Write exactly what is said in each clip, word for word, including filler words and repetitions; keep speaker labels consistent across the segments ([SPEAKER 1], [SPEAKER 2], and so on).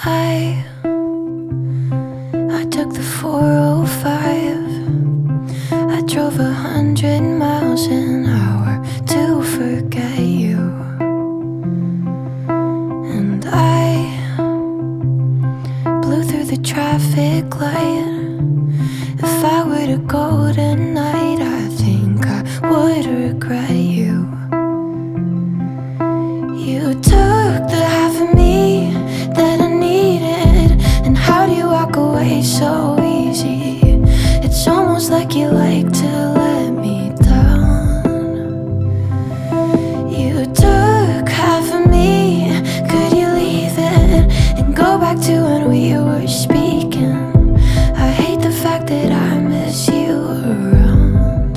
[SPEAKER 1] I I took the four oh five. I drove a hundred miles an hour to forget you. And I blew through the traffic light. If I were to go tonight, I think I would regret you. You took the half of me that I needed, and how do you walk away so easy? It's almost like you like to let me down. You took half of me, could you leave it and go back to when we were speaking? I hate the fact that I miss you around.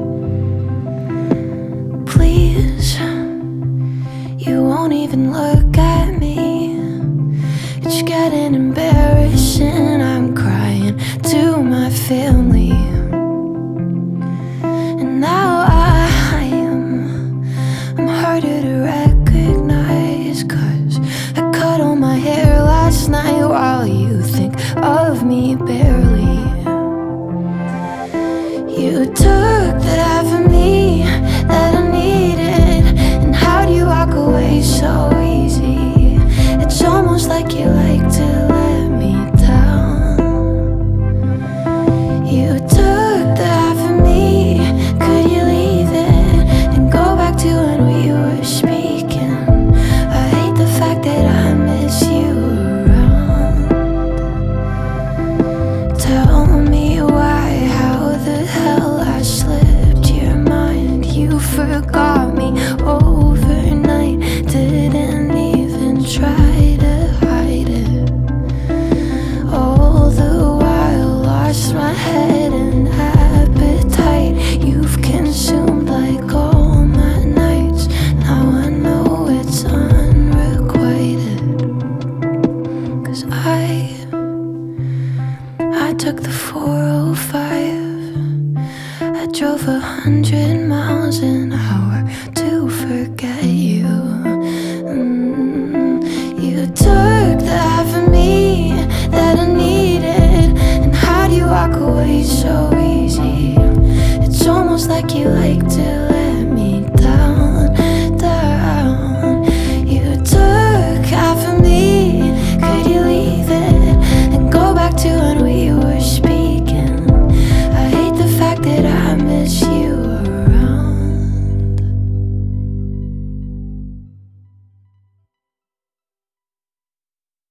[SPEAKER 1] Please, you won't even look at me. It's getting embarrassing. I'm crying to my feelings.